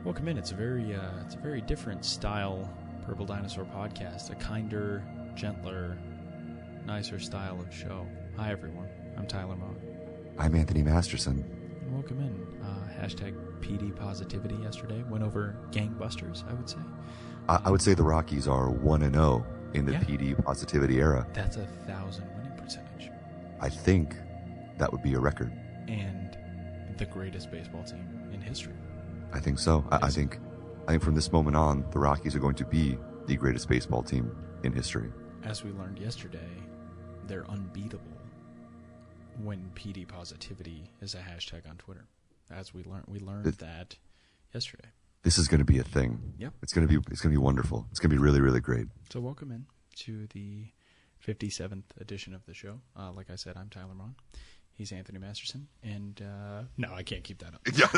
Welcome in. It's a very different style Purple Dinosaur podcast. A kinder, gentler, nicer style of show. Hi everyone. I'm Tyler Moe. I'm Anthony Masterson. And welcome in. Hashtag PD positivity yesterday went over gangbusters, I would say. I would say the Rockies are 1-0 in the PD positivity era. That's 1,000 winning percentage. I think that would be a record. And the greatest baseball team in history. I think so. I think from this moment on, the Rockies are going to be the greatest baseball team in history. As we learned yesterday, they're unbeatable when PD positivity is a hashtag on Twitter. As we learned that yesterday. This is going to be a thing. Yep. It's going to be wonderful. It's going to be really, really great. So welcome in to the 57th edition of the show. Like I said, I'm Tyler Moe. He's Anthony Masterson, and no, I can't keep that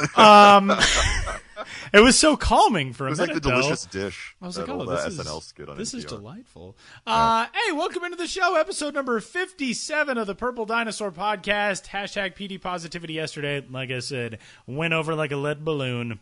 up. It was so calming for a minute. It was like the delicious dish. I was like, SNL skit on this NPR. is delightful. Hey, welcome into the show, episode number 57 of the Purple Dinosaur podcast. Hashtag PD positivity yesterday. Like I said, went over like a lead balloon.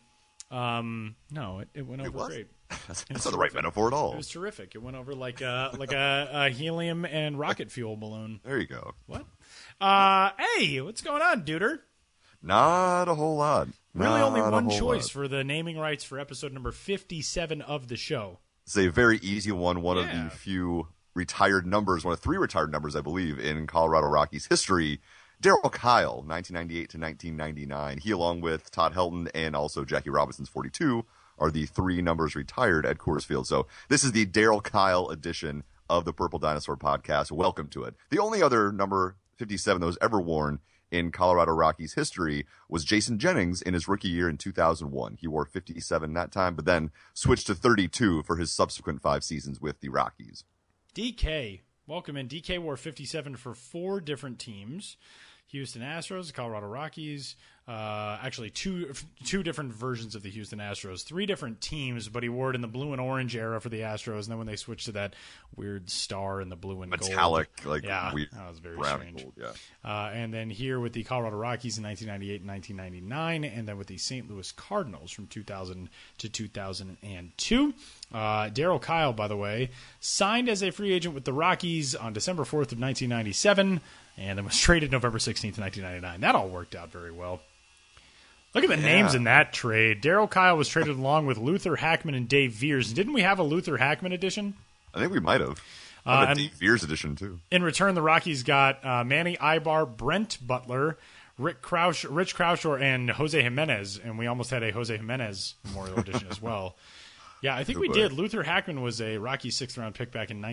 No, it went over great. That's not the right metaphor at all. It was terrific. It went over like a helium and rocket fuel balloon. There you go. What? Hey, what's going on, duder? Not a whole lot. Really only one choice for the naming rights for episode number 57 of the show. It's a very easy one. One of the few retired numbers, one of three retired numbers, I believe, in Colorado Rockies history. Darryl Kile, 1998 to 1999. He, along with Todd Helton and also Jackie Robinson's 42, are the three numbers retired at Coors Field. So this is the Darryl Kile edition of the Purple Dinosaur podcast. Welcome to it. The only other number 57 that was ever worn in Colorado Rockies history was Jason Jennings in his rookie year in 2001. He wore 57 that time, but then switched to 32 for his subsequent 5 seasons with the Rockies. DK, welcome in. DK wore 57 for 4 different teams. Houston Astros, Colorado Rockies, actually two different versions of the Houston Astros, 3 different teams, but he wore it in the blue and orange era for the Astros, and then when they switched to that weird star in the blue and metallic, gold. Weird, that was very brown strange. and gold, yeah. And then here with the Colorado Rockies in 1998 and 1999, and then with the St. Louis Cardinals from 2000 to 2002. Darryl Kile, by the way, signed as a free agent with the Rockies on December 4th of 1997, and then was traded November 16th, 1999. That all worked out very well. Look at the names in that trade. Darryl Kile was traded along with Luther Hackman and Dave Veers. Didn't we have a Luther Hackman edition? I think we might have. A Dave Veers edition, too. In return, the Rockies got Manny Ibar, Brent Butler, Rich Croucher, and Jose Jimenez, and we almost had a Jose Jimenez Memorial edition as well. Yeah, I think we did. Luther Hackman was a Rockies 6th-round pick back in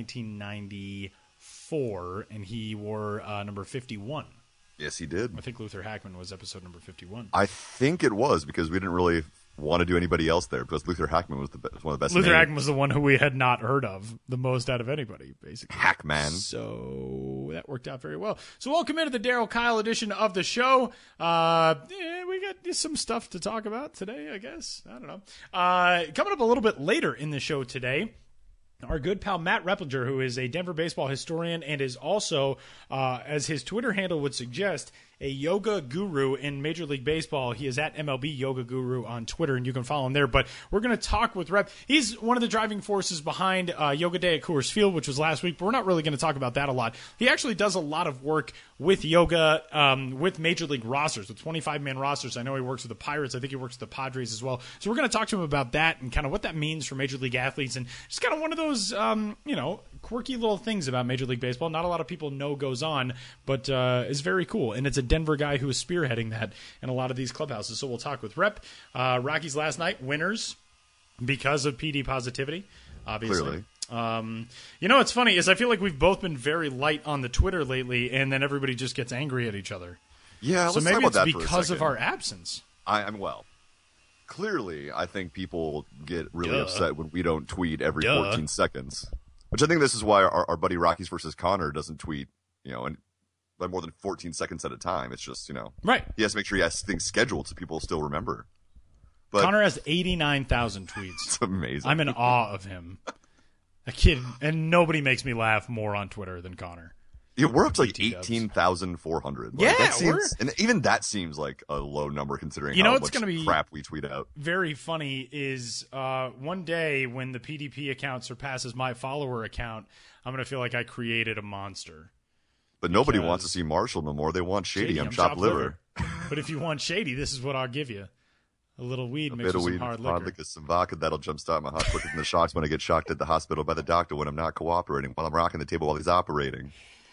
1994, and he wore number 51. Yes, he did. I think Luther Hackman was episode number 51. I think it was, because we didn't really want to do anybody else there, because Luther Hackman was one of the best. Luther Hackman was the one who we had not heard of the most out of anybody, basically. Hackman. So that worked out very well. So welcome into the Darryl Kile edition of the show. We got some stuff to talk about today, I guess. I don't know. Coming up a little bit later in the show today, our good pal Matt Repplinger, who is a Denver baseball historian and is also, as his Twitter handle would suggest, a yoga guru in Major League Baseball. He is at MLB Yoga Guru on Twitter, and you can follow him there. But we're going to talk with Rep. He's one of the driving forces behind Yoga Day at Coors Field, which was last week, but we're not really going to talk about that a lot. He actually does a lot of work with yoga with Major League rosters, with 25-man rosters. I know he works with the Pirates. I think he works with the Padres as well. So we're going to talk to him about that and kind of what that means for Major League athletes, and just kind of one of those, quirky little things about Major League Baseball. Not a lot of people know goes on, but is very cool. And it's a Denver guy who is spearheading that in a lot of these clubhouses. So we'll talk with Rep. Rockies last night, winners because of PD positivity, obviously. Clearly. What's funny is I feel like we've both been very light on the Twitter lately, and then everybody just gets angry at each other. Yeah, so let's maybe talk about it's that because for a of our absence. Clearly, I think people get really upset when we don't tweet every 14 seconds. Which I think this is why our buddy Rockies versus Connor doesn't tweet, and by more than 14 seconds at a time. It's just, right. He has to make sure he has things scheduled so people still remember. But Connor has 89,000 tweets. It's amazing. I'm in awe of him. A kid, and nobody makes me laugh more on Twitter than Connor. Yeah, we're up to like BT dubs. 18,400. Yeah, that seems, and even that seems like a low number considering how much crap we tweet out. Very funny is one day when the PDP account surpasses my follower account, I'm going to feel like I created a monster. But nobody wants to see Marshall no more. They want Shady. I'm chopped liver. But if you want Shady, this is what I'll give you. A little weed mixed bit of with weed, some hard liquor. Liquor, some vodka. That'll jumpstart my heart quicker than the shocks when I get shocked at the hospital by the doctor when I'm not cooperating, while I'm rocking the table while he's operating.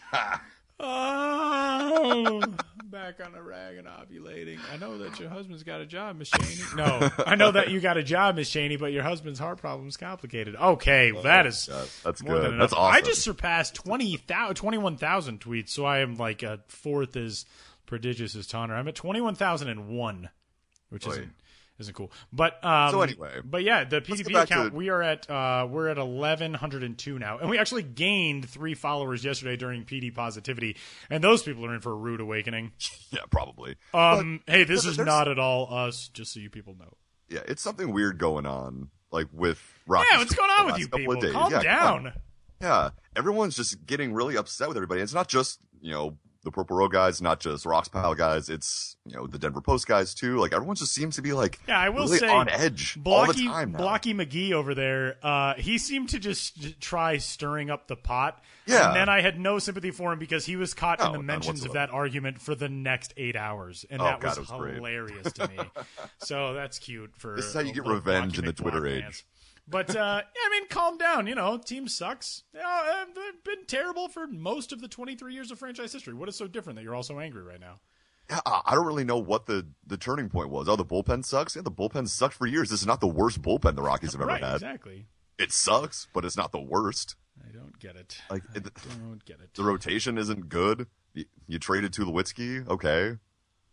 Oh, back on the rag and ovulating. I know that your husband's got a job, Miss Cheney. No, I know that you got a job, Miss Cheney, but your husband's heart problem is complicated. Okay, that's good. That's awesome. I just surpassed 21,000 tweets, so I am like a fourth as prodigious as Tanner. I'm at 21,001, which isn't cool. But so anyway, but yeah, the PDP account we're at 1,102 now, and we actually gained 3 followers yesterday during PD positivity, and those people are in for a rude awakening. Yeah, probably. Hey, this is not at all us, just so you people know. Yeah, it's something weird going on, like with Rocky. Yeah, what's going on with you people? Calm down. Yeah, everyone's just getting really upset with everybody. It's not just the Purple Row guys, not just Rocks Pile guys. It's the Denver Post guys too. Like everyone just seems to be like I will really say on edge all the time now. Blocky McGee over there, he seemed to just try stirring up the pot. Yeah. And then I had no sympathy for him because he was caught in the mentions of that argument for the next 8 hours, and that was hilarious to me. So that's cute. This is how you get revenge in the Twitter age. Fans. But, I mean, calm down. Team sucks. They've been terrible for most of the 23 years of franchise history. What is so different that you're all so angry right now? Yeah, I don't really know what the turning point was. Oh, the bullpen sucks? Yeah, the bullpen sucked for years. This is not the worst bullpen the Rockies have ever had. Exactly. It sucks, but it's not the worst. I don't get it. I don't get it. The rotation isn't good. You traded Tulowitzki, okay. And,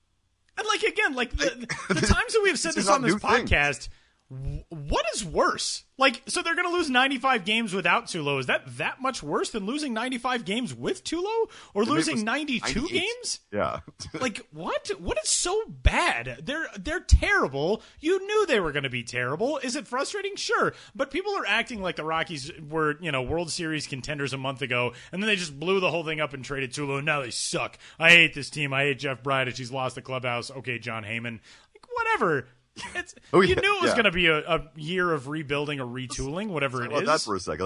the times that we've said this on this podcast... What is worse? So they're going to lose 95 games without Tulo. Is that much worse than losing 95 games with Tulo? Or losing 92 games? Yeah. What? What is so bad? They're terrible. You knew they were going to be terrible. Is it frustrating? Sure. But people are acting like the Rockies were, World Series contenders a month ago, and then they just blew the whole thing up and traded Tulo. Now they suck. I hate this team. I hate Jeff Bridich. He's lost the clubhouse. Okay, John Heyman. Whatever. You knew it was going to be a year of rebuilding or retooling, whatever it is. That for a second,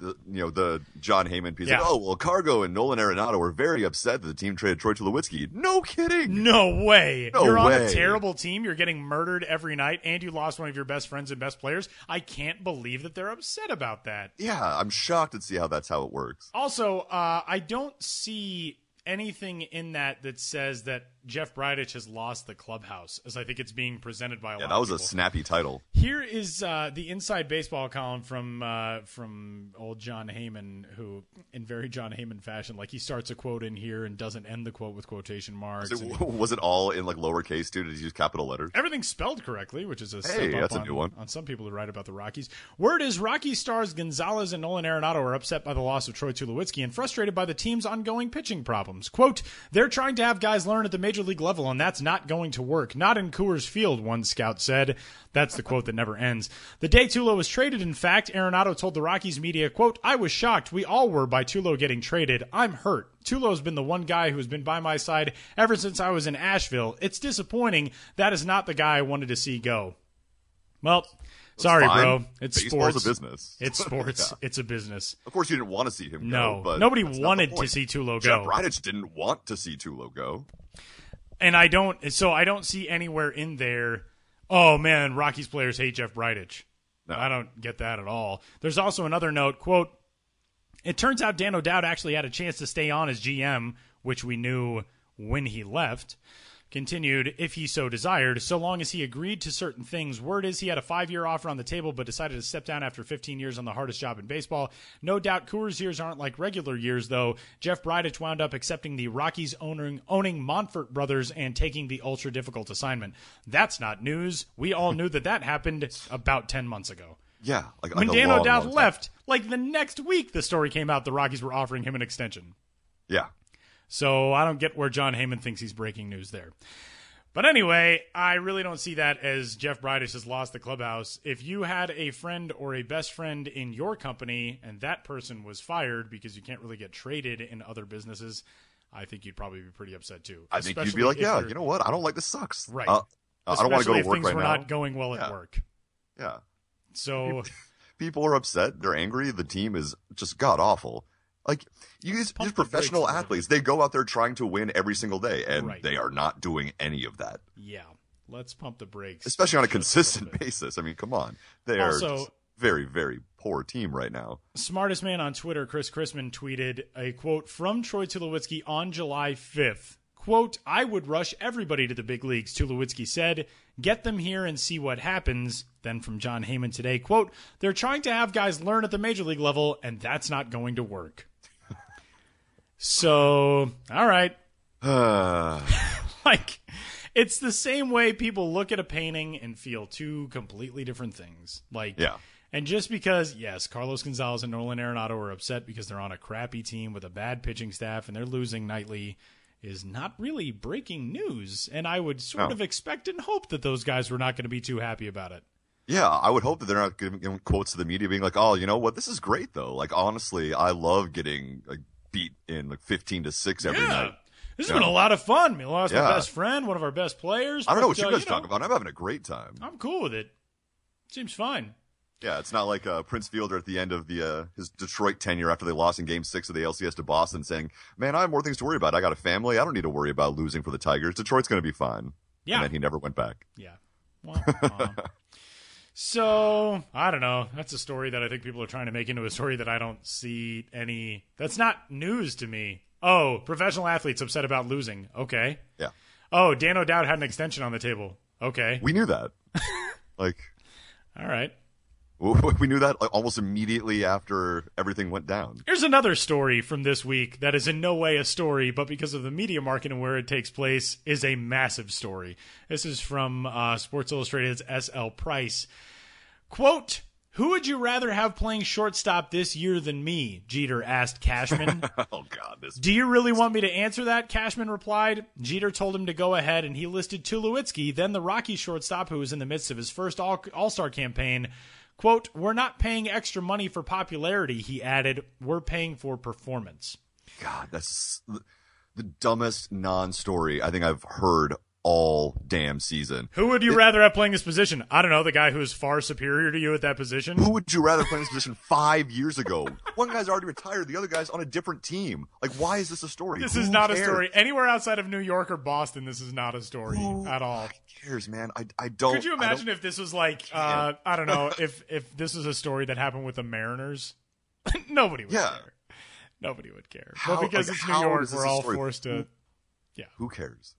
the John Heyman piece. Yeah. Cargo and Nolan Arenado were very upset that the team traded Troy Tulowitzki. No kidding. No way. You're on a terrible team. You're getting murdered every night, and you lost one of your best friends and best players. I can't believe that they're upset about that. Yeah, I'm shocked to see that's how it works. Also, I don't see anything in that says that Jeff Bridich has lost the clubhouse, as I think it's being presented by a lot of people. Yeah, that was a snappy title. Here is the Inside Baseball column from old John Heyman, who, in very John Heyman fashion, he starts a quote in here and doesn't end the quote with quotation marks. Was it all in lowercase too? Did he use capital letters? Everything's spelled correctly, which is that's a new one on some people who write about the Rockies. Word is Rockies stars Gonzalez and Nolan Arenado are upset by the loss of Troy Tulowitzki and frustrated by the team's ongoing pitching problems. Quote, they're trying to have guys learn at the major league level, and that's not going to work. Not in Coors Field, one scout said. That's the quote that never ends. The day Tulo was traded, in fact, Arenado told the Rockies media, quote, I was shocked. We all were by Tulo getting traded. I'm hurt. Tulo's been the one guy who's been by my side ever since I was in Asheville. It's disappointing. That is not the guy I wanted to see go. Well, sorry, bro. It's Baseball's sports. A business. It's sports. Yeah. It's a business. Of course, you didn't want to see him go. No, but nobody wanted to see Tulo go. Jeff Bridich didn't want to see Tulo go. And I don't see anywhere in there, oh man, Rockies players hate Jeff Bridich. No. I don't get that at all. There's also another note, quote, it turns out Dan O'Dowd actually had a chance to stay on as GM, which we knew when he left. Continued, if he so desired, so long as he agreed to certain things. Word is he had a 5-year offer on the table, but decided to step down after 15 years on the hardest job in baseball. No doubt Coors years aren't like regular years, though. Jeff Bridich wound up accepting the Rockies owning Monfort Brothers and taking the ultra-difficult assignment. That's not news. We all knew that happened about 10 months ago. Yeah. When Dan O'Dowd left, the next week the story came out the Rockies were offering him an extension. Yeah. So I don't get where John Heyman thinks he's breaking news there. But anyway, I really don't see that as Jeff Bridich has lost the clubhouse. If you had a friend or a best friend in your company and that person was fired because you can't really get traded in other businesses, I think you'd probably be pretty upset too. I think you'd be like, yeah, you know what? I don't like this sucks. Right. I don't want to go to work right now. Especially if things were not going well at work. Yeah. So people are upset. They're angry. The team is just god awful. Like, these professional athletes, they go out there trying to win every single day, and they are not doing any of that. Yeah. Let's pump the brakes. Especially on a consistent basis. I mean, come on. They are just very, very poor team right now. Smartest man on Twitter, Chris Chrisman, tweeted a quote from Troy Tulowitzki on July 5th. Quote, I would rush everybody to the big leagues, Tulowitzki said. Get them here and see what happens. Then from John Heyman today, quote, they're trying to have guys learn at the major league level, and that's not going to work. So, all right. Like, it's the same way people look at a painting and feel two completely different things. Like, and just because, yes, Carlos Gonzalez and Nolan Arenado are upset because they're on a crappy team with a bad pitching staff and they're losing nightly is not really breaking news. And I would sort of expect and hope that those guys were not going to be too happy about it. Yeah, I would hope that they're not giving quotes to the media being like, oh, you know what, this is great, though. Like, honestly, I love getting beat in 15-6 every night. This has been a lot of fun. We lost my best friend, one of our best players. I don't know what you guys talk about. I'm having a great time. I'm cool with it. Seems fine. Yeah, it's not like Prince Fielder at the end of his Detroit tenure after they lost in Game 6 of the LCS to Boston saying, man, I have more things to worry about. I got a family. I don't need to worry about losing for the Tigers. Detroit's going to be fine. Yeah. And then he never went back. Yeah. Well, so, I don't know. That's a story that I think people are trying to make into a story that I don't see any. That's not news to me. Oh, professional athletes upset about losing. Okay. Yeah. Oh, Dan O'Dowd had an extension on the table. Okay. We knew that. All right. We knew that almost immediately after everything went down. Here's another story from this week that is in no way a story, but because of the media market and where it takes place, is a massive story. This is from Sports Illustrated's S.L. Price. Quote, who would you rather have playing shortstop this year than me? Jeter asked Cashman. Oh, God. Do you really want me to answer that? Cashman replied. Jeter told him to go ahead, and he listed Tulowitzki, then the Rockies shortstop who was in the midst of his first All-Star campaign. Quote, we're not paying extra money for popularity, he added. We're paying for performance. God, that's the dumbest non-story I think I've heard all damn season. Who would you rather have playing this position? I don't know, the guy who's far superior to you at that position? Who would you rather play this position 5 years ago? One guy's already retired, the other guy's on a different team. Like, why is this a story? This is not a story. Anywhere outside of New York or Boston, this is not a story at all. Who cares, man? I don't. Could you imagine if this was like, I don't know, if this was a story that happened with the Mariners? Nobody would care. Nobody would care. But because it's New York, we're all forced to. Yeah. Who cares?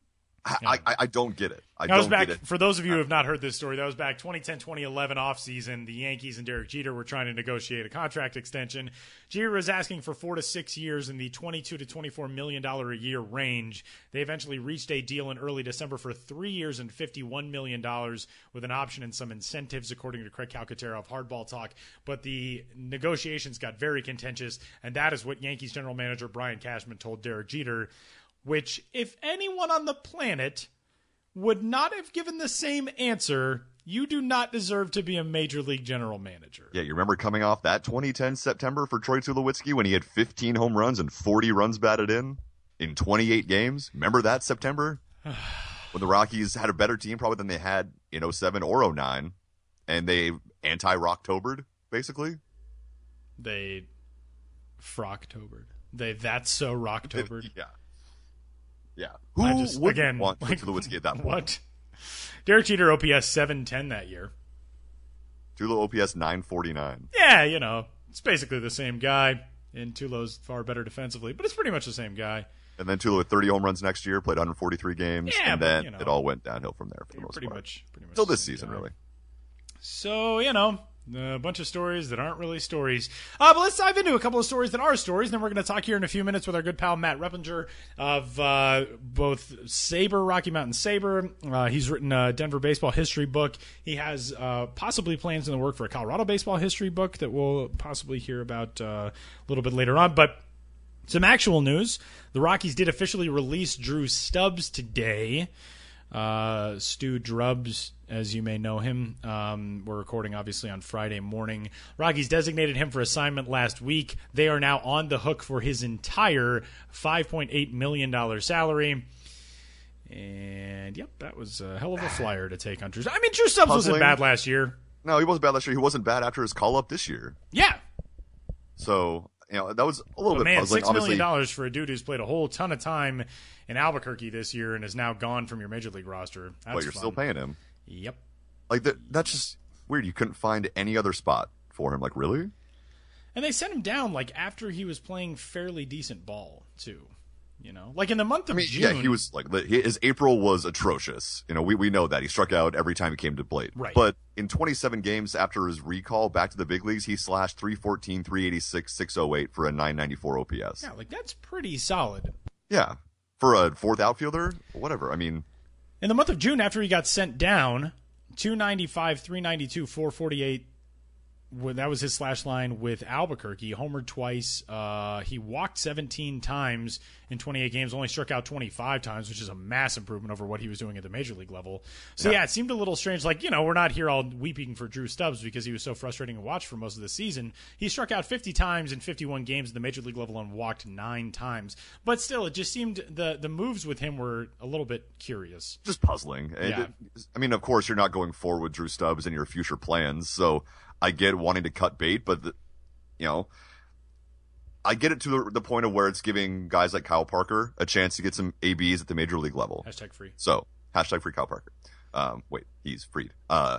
I don't get it. I don't get it. For those of you who have not heard this story, that was back 2010-2011 offseason. The Yankees and Derek Jeter were trying to negotiate a contract extension. Jeter was asking for 4 to 6 years in the $22 to $24 million a year range. They eventually reached a deal in early December for 3 years and $51 million with an option and some incentives, according to Craig Calcaterra of Hardball Talk. But the negotiations got very contentious, and that is what Yankees general manager Brian Cashman told Derek Jeter, which, if anyone on the planet would not have given the same answer, you do not deserve to be a major league general manager. Yeah, you remember coming off that 2010 September for Troy Tulowitzki when he had 15 home runs and 40 runs batted in 28 games? Remember that September? When the Rockies had a better team probably than they had in 07 or 09, and they anti-Rocktobered, basically? They Frocktobered. That's so Rocktobered. Yeah. Yeah. Who would want Tulowitzki at that point? What? Derek Jeter OPS 710 that year. Tulo OPS 949. Yeah, it's basically the same guy. And Tulo's far better defensively, but it's pretty much the same guy. And then Tulo had 30 home runs next year, played 143 games, and then it all went downhill from there for the most part. Pretty much. Till this season, really. So, a bunch of stories that aren't really stories. But let's dive into a couple of stories that are stories. Then we're going to talk here in a few minutes with our good pal Matt Repplinger of both Sabre, Rocky Mountain Sabre. He's written a Denver baseball history book. He has possibly plans in the work for a Colorado baseball history book that we'll possibly hear about a little bit later on. But some actual news. The Rockies did officially release Drew Stubbs today. Stu Drubbs, as you may know him. We're recording, obviously, on Friday morning. Rockies designated him for assignment last week. They are now on the hook for his entire $5.8 million salary. And, yep, that was a hell of a flyer to take on Drew. I mean, Drew Stubbs wasn't bad last year. No, he wasn't bad last year. He wasn't bad after his call-up this year. Yeah. So, that was a little bit puzzling. $6 million for a dude who's played a whole ton of time in Albuquerque this year and is now gone from your Major League roster. But you're still paying him. Yep. Like, that's just weird. You couldn't find any other spot for him. Like, really? And they sent him down, after he was playing fairly decent ball, too. Like in the month of June. Yeah, he was his April was atrocious. We know that he struck out every time he came to plate. Right. But in 27 games after his recall back to the big leagues, he slashed 314, 386, 608 for a 994 OPS. Yeah, that's pretty solid. Yeah, for a fourth outfielder, whatever. I mean, in the month of June, after he got sent down, 295, 392, 448. That was his slash line with Albuquerque. Homered twice. He walked 17 times in 28 games, only struck out 25 times, which is a mass improvement over what he was doing at the Major League level. So, yeah, it seemed a little strange. We're not here all weeping for Drew Stubbs because he was so frustrating to watch for most of the season. He struck out 50 times in 51 games at the Major League level and walked 9 times. But still, it just seemed the moves with him were a little bit curious. Just puzzling. Yeah. I mean, of course, you're not going forward with Drew Stubbs in your future plans, so I get wanting to cut bait, but I get it to the point of where it's giving guys like Kyle Parker a chance to get some ABs at the Major League level. #free. So #free Kyle Parker. Wait, he's freed.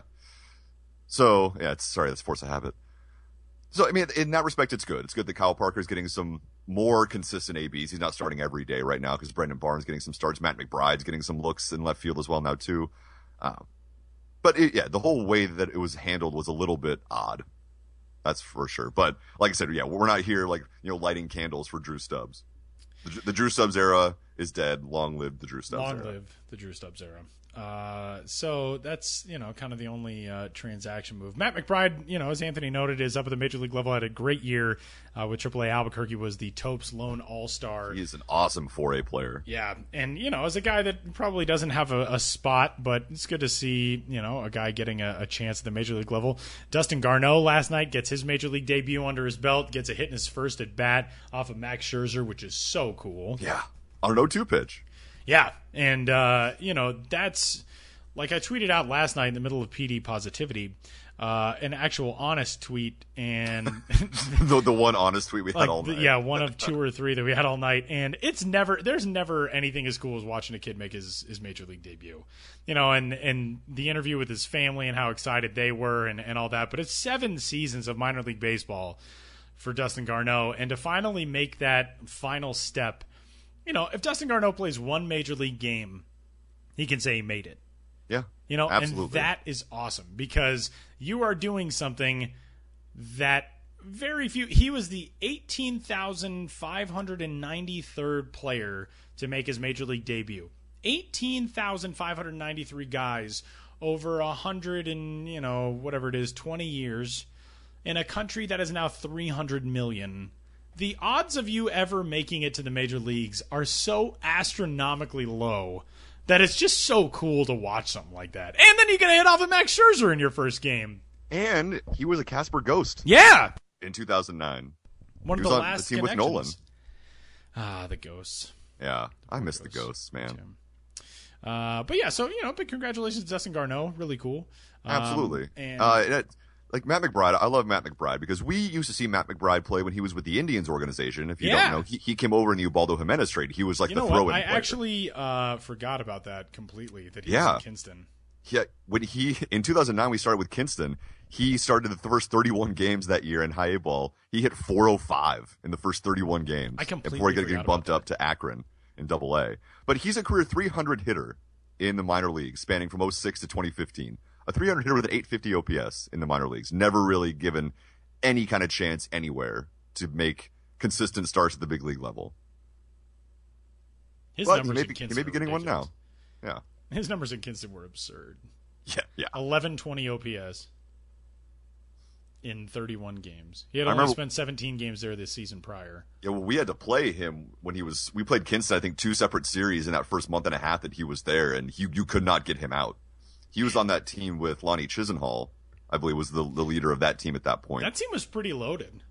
That's force of habit. So I mean, in that respect, it's good. It's good that Kyle Parker is getting some more consistent ABs. He's not starting every day right now because Brendan Barnes getting some starts. Matt McBride's getting some looks in left field as well now too. But the whole way that it was handled was a little bit odd. That's for sure. But like I said, we're not here lighting candles for Drew Stubbs. The Drew Stubbs era is dead. Long live the Drew Stubbs era. Long live the Drew Stubbs era. So that's, kind of the only transaction move. Matt McBride, as Anthony noted, is up at the Major League level, had a great year with AAA Albuquerque, was the Topes lone all-star. He's an awesome 4A player. Yeah, and, as a guy that probably doesn't have a spot, but it's good to see, a guy getting a chance at the Major League level. Dustin Garneau last night gets his Major League debut under his belt, gets a hit in his first at bat off of Max Scherzer, which is so cool. Yeah, on an 0-2 pitch. Yeah, and, that's, like I tweeted out last night in the middle of PD positivity, an actual honest tweet, and the one honest tweet we had all night. Yeah, one of 2 or 3 that we had all night, and there's never anything as cool as watching a kid make his Major League debut. And the interview with his family and how excited they were and all that, but it's 7 seasons of minor league baseball for Dustin Garneau, and to finally make that final step. If Dustin Garneau plays 1 Major League game, he can say he made it. Yeah, absolutely. And that is awesome because you are doing something that very few. He was the 18,593rd player to make his Major League debut. 18,593 guys over 100 and whatever it is, 20 years in a country that is now 300 million. The odds of you ever making it to the major leagues are so astronomically low that it's just so cool to watch something like that. And then you get a hit off of Max Scherzer in your first game. And he was a Casper Ghost. Yeah. In 2009. One of the last the team with Nolan. The Ghosts. Yeah, I miss the Ghosts, man. But yeah, so, big congratulations to Dustin Garneau. Really cool. Absolutely. And like Matt McBride, I love Matt McBride because we used to see Matt McBride play when he was with the Indians organization. If you don't know, he came over in the Ubaldo Jimenez trade. He was like the throw-in player. I actually forgot about that completely, that he was in Kinston. Yeah, in 2009, we started with Kinston. He started the first 31 games that year in high A ball. He hit 405 in the first 31 games. Before getting bumped up to Akron in Double A. But he's a career 300 hitter in the minor leagues, spanning from 06 to 2015. A 300 hitter with an 850 OPS in the minor leagues. Never really given any kind of chance anywhere to make consistent starts at the big league level. His but numbers he may be getting one now. Yeah. His numbers in Kinston were absurd. Yeah. 1120 OPS. in 31 games. He had only spent 17 games there this season prior. Yeah, well, we had to play him when we played Kinston, I think, 2 separate series in that first month and a half that he was there, and you could not get him out. He was on that team with Lonnie Chisenhall, I believe, was the leader of that team at that point. That team was pretty loaded.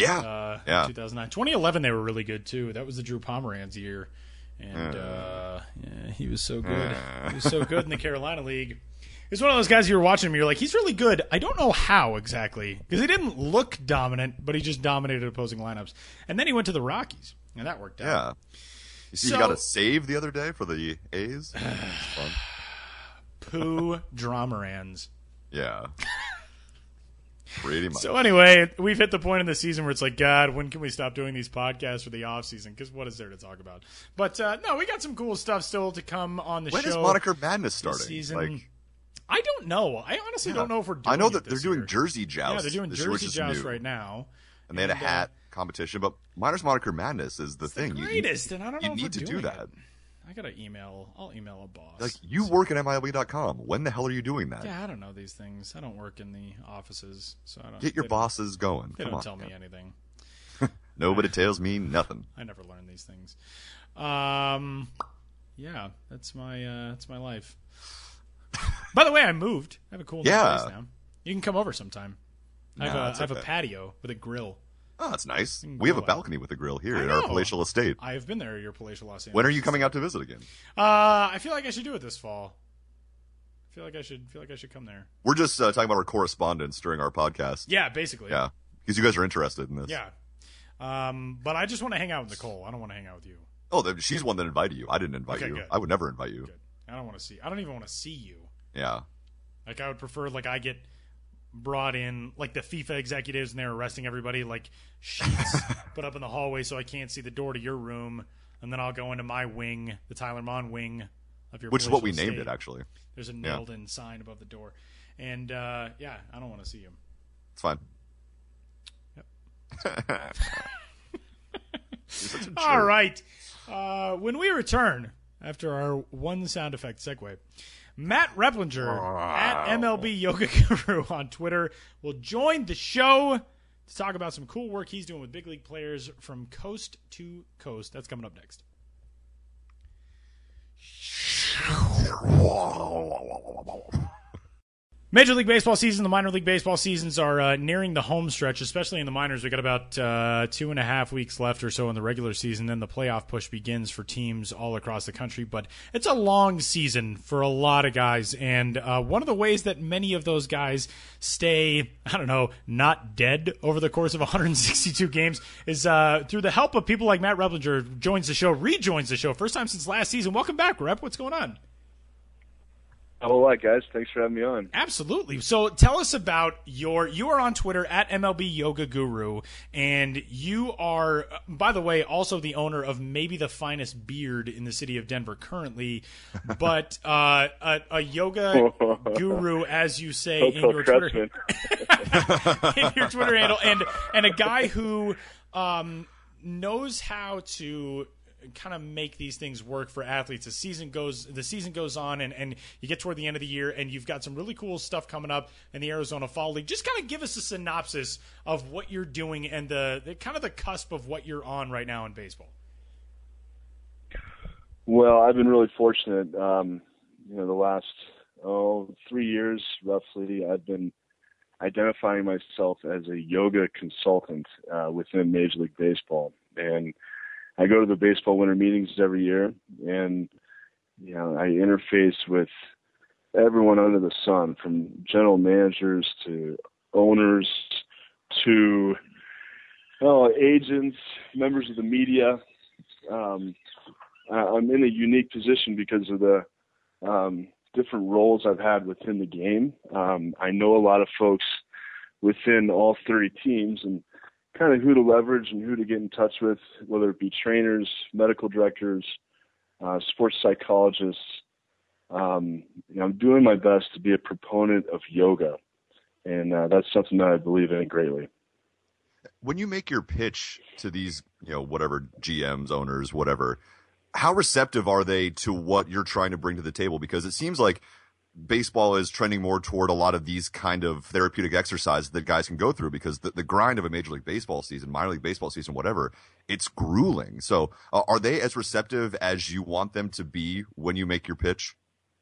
2009. 2011, they were really good, too. That was the Drew Pomeranz year. And he was so good. He was so good in the Carolina League. He's one of those guys you were watching him, you're like, he's really good. I don't know how exactly, because he didn't look dominant, but he just dominated opposing lineups. And then he went to the Rockies, and that worked out. Yeah. You see, he got a save the other day for the A's. Fun. Pooh Dromerans. Yeah. Pretty much. So anyway, we've hit the point in the season where it's like, God, when can we stop doing these podcasts for the off season? Because what is there to talk about? But no, we got some cool stuff still to come on the show. When is Moniker Madness starting? Season. I don't know. I honestly don't know if we're doing it. I know that they're year. doing Jersey Joust. Yeah, they're doing Jersey Joust right now. And they had a hat competition, but Miners Moniker Madness is the thing. The greatest, and I don't know you if need to do that. I got to email. I'll email a boss. Like, you work at MILB.com. When the hell are you doing that? Yeah, I don't know these things. I don't work in the offices, so I don't. Get your bosses going. They don't tell me anything. Nobody tells me nothing. I never learn these things. Yeah, that's my life. By the way, I moved. I have a cool new place now. You can come over sometime. I have a patio with a grill. Oh, that's nice. We have a balcony with a grill here at our palatial estate. I have been there at your palatial Los Angeles. When are you coming out to visit again? I feel like I should do it this fall. I feel like I should come there. We're just talking about our correspondence during our podcast. Yeah, basically. Yeah, because you guys are interested in this. Yeah. But I just want to hang out with Nicole. I don't want to hang out with you. Oh, she's one that invited you. I didn't invite you. Good. I would never invite you. Good. I don't even want to see you. Yeah. Like, I would prefer, like, I get brought in, like, the FIFA executives, and they're arresting everybody, like, sheets put up in the hallway so I can't see the door to your room, and then I'll go into my wing, the Tyler Mon wing of your Which is what we estate. named it, actually. There's a nailed-in sign above the door. And, I don't want to see you. It's fine. Yep. All right. When we return, after our one sound effect segue, Matt Replinger at MLB Yoga Guru on Twitter will join the show to talk about some cool work he's doing with big league players from coast to coast. That's coming up next. Major League Baseball season, the minor league baseball seasons are nearing the home stretch, especially in the minors. We got about 2.5 weeks left or so in the regular season. Then the playoff push begins for teams all across the country. But it's a long season for a lot of guys. And one of the ways that many of those guys stay, not dead over the course of 162 games is through the help of people like Matt Replinger, rejoins the show. First time since last season. Welcome back, Rep. What's going on? A whole lot, guys. Thanks for having me on. Absolutely. So tell us about you are on Twitter at MLB Yoga Guru, and you are, by the way, also the owner of maybe the finest beard in the city of Denver currently, but a yoga guru, as you say in your Twitter, in your Twitter handle, and a guy who knows how to kind of make these things work for athletes. The season goes on, and you get toward the end of the year, and you've got some really cool stuff coming up in the Arizona Fall League. Just kind of give us a synopsis of what you're doing and the kind of the cusp of what you're on right now in baseball. Well, I've been really fortunate. The last 3 years roughly, I've been identifying myself as a yoga consultant within Major League Baseball, and I go to the baseball winter meetings every year, and I interface with everyone under the sun, from general managers to owners to agents, members of the media. I'm in a unique position because of the different roles I've had within the game. I know a lot of folks within all 30 teams, and kind of who to leverage and who to get in touch with, whether it be trainers, medical directors, sports psychologists. I'm doing my best to be a proponent of yoga, and that's something that I believe in greatly. When you make your pitch to these, whatever GMs, owners, whatever, how receptive are they to what you're trying to bring to the table? Because it seems like baseball is trending more toward a lot of these kind of therapeutic exercises that guys can go through, because the grind of a Major League Baseball season, minor league baseball season, whatever, it's grueling. So are they as receptive as you want them to be when you make your pitch?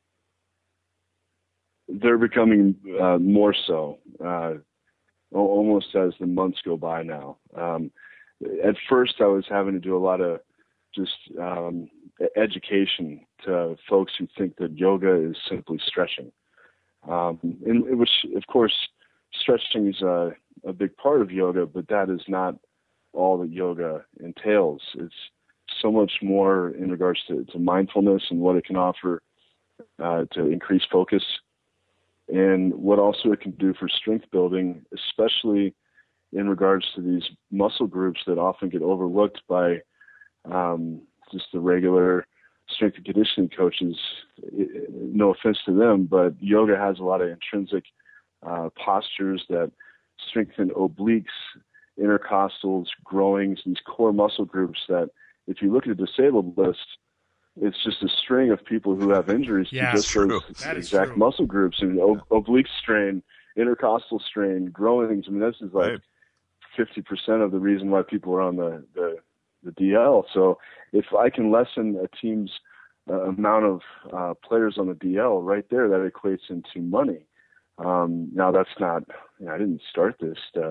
They're becoming more so, almost as the months go by now. At first, I was having to do a lot of just education to folks who think that yoga is simply stretching, and which, of course, stretching is a big part of yoga, but that is not all that yoga entails. It's so much more in regards to mindfulness and what it can offer to increase focus, and what also it can do for strength building, especially in regards to these muscle groups that often get overlooked by just the regular strength and conditioning coaches. No offense to them, but yoga has a lot of intrinsic postures that strengthen obliques, intercostals, groins, these core muscle groups that, if you look at the disabled list, it's just a string of people who have injuries to just those exact muscle groups. And oblique strain, intercostal strain, groins. I mean, this is like 50% of the reason why people are on the DL. So if I can lessen a team's amount of players on the DL right there, that equates into money. Now that's not, I didn't start this to,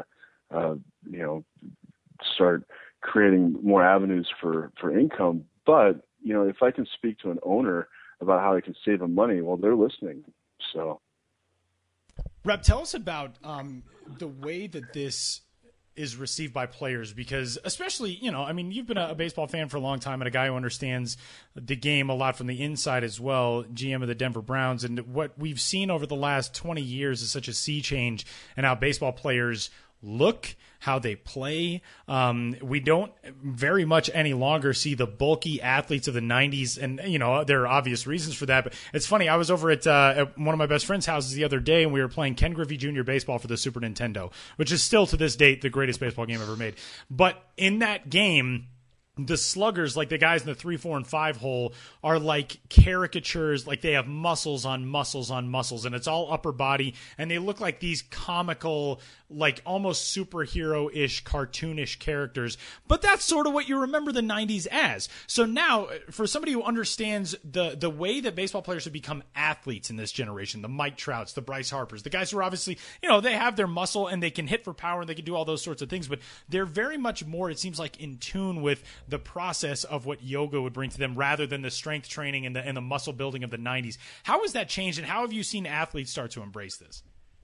start creating more avenues for income, but if I can speak to an owner about how they can save them money, well, they're listening. So, Rep, tell us about the way that this is received by players, because especially, you've been a baseball fan for a long time and a guy who understands the game a lot from the inside as well, GM of the Denver Browns. And what we've seen over the last 20 years is such a sea change in how baseball players look, how they play. We don't very much any longer see the bulky athletes of the 90s. And, there are obvious reasons for that. But it's funny. I was over at one of my best friend's houses the other day, and we were playing Ken Griffey Jr. baseball for the Super Nintendo, which is still to this date the greatest baseball game ever made. But in that game, the sluggers, like the guys in the 3, 4, and 5 hole, are like caricatures. Like they have muscles on muscles on muscles, and it's all upper body, and they look like these comical, like almost superhero-ish, cartoonish characters. But that's sort of what you remember the 90s as. So now, for somebody who understands the way that baseball players have become athletes in this generation, the Mike Trouts, the Bryce Harpers, the guys who are obviously, they have their muscle and they can hit for power and they can do all those sorts of things, but they're very much more, it seems like, in tune with the process of what yoga would bring to them rather than the strength training and the muscle building of the 90s. How has that changed, and how have you seen athletes start to embrace this?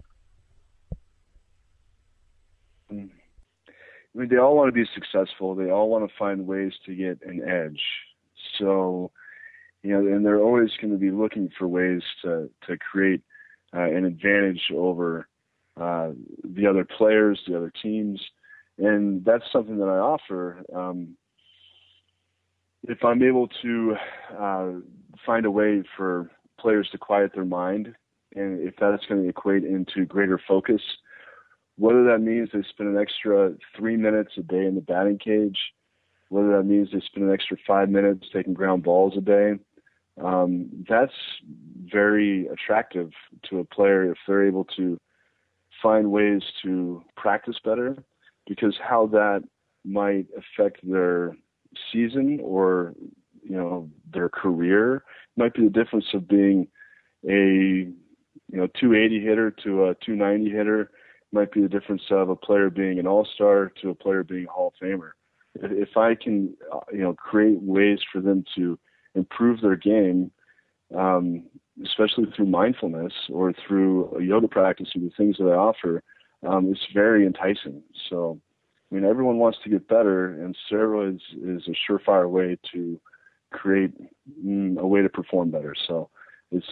I mean, they all want to be successful. They all want to find ways to get an edge. So, and they're always going to be looking for ways to create an advantage over the other players, the other teams. And that's something that I offer. If I'm able to find a way for players to quiet their mind, and if that's going to equate into greater focus, whether that means they spend an extra 3 minutes a day in the batting cage, whether that means they spend an extra 5 minutes taking ground balls a day, that's very attractive to a player if they're able to find ways to practice better, because how that might affect their season or their career might be the difference of being a 280 hitter to a 290 hitter. Might be the difference of a player being an all-star to a player being a Hall of Famer. If I can create ways for them to improve their game, especially through mindfulness or through a yoga practice or the things that I offer, it's very enticing. So everyone wants to get better, and steroids is a surefire way to create a way to perform better. So it's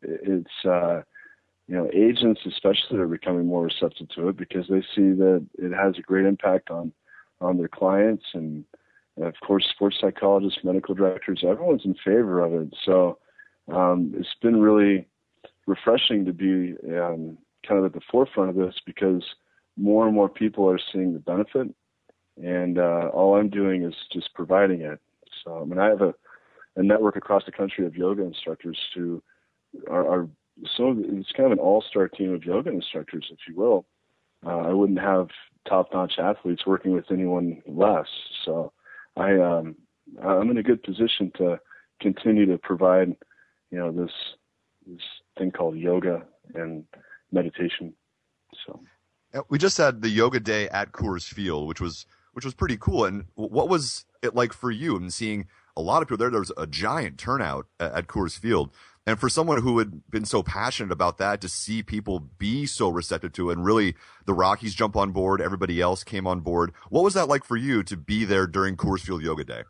agents especially are becoming more receptive to it because they see that it has a great impact on their clients, and of course sports psychologists, medical directors, everyone's in favor of it. So it's been really refreshing to be kind of at the forefront of this, because more and more people are seeing the benefit, and all I'm doing is just providing it. So I have a network across the country of yoga instructors who are it's kind of an all-star team of yoga instructors, if you will. I wouldn't have top-notch athletes working with anyone less. So I'm in a good position to continue to provide, this thing called yoga and meditation. So we just had the yoga day at Coors Field, which was pretty cool. And what was it like for you? And seeing a lot of people there, there was a giant turnout at Coors Field. And for someone who had been so passionate about that, to see people be so receptive to it, and really the Rockies jump on board, everybody else came on board. What was that like for you to be there during Coors Field Yoga Day?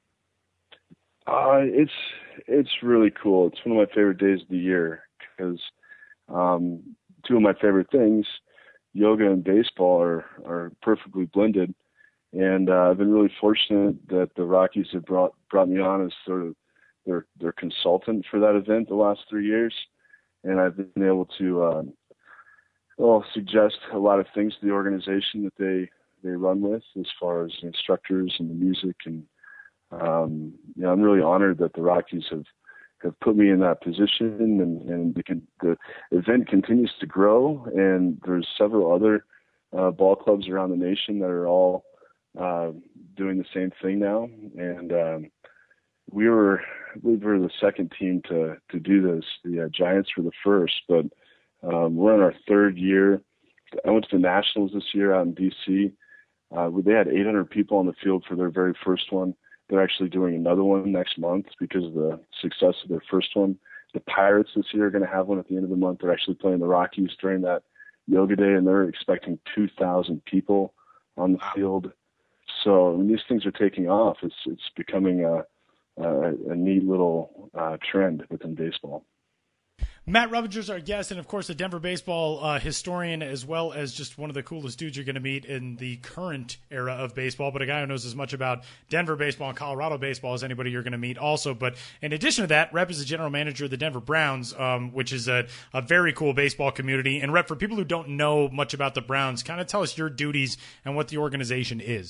It's really cool. It's one of my favorite days of the year because two of my favorite things, yoga and baseball, are perfectly blended. And I've been really fortunate that the Rockies have brought me on as sort of their consultant for that event the last 3 years. And I've been able to suggest a lot of things to the organization that they run with as far as instructors and the music. And I'm really honored that the Rockies have put me in that position, and the event continues to grow, and there's several other ball clubs around the nation that are all doing the same thing now. And we were the second team to do this. The Giants were the first, but we're in our third year. I went to the Nationals this year out in D.C. They had 800 people on the field for their very first one. They're actually doing another one next month because of the success of their first one. The Pirates this year are going to have one at the end of the month. They're actually playing the Rockies during that yoga day, and they're expecting 2,000 people on the field. So when these things are taking off, it's becoming a neat little trend within baseball. Matt Rubbinger is our guest, and of course a Denver baseball historian, as well as just one of the coolest dudes you're going to meet in the current era of baseball, but a guy who knows as much about Denver baseball and Colorado baseball as anybody you're going to meet also. But in addition to that, Rep is the general manager of the Denver Browns, which is a very cool baseball community. And Rep, for people who don't know much about the Browns, kind of tell us your duties and what the organization is.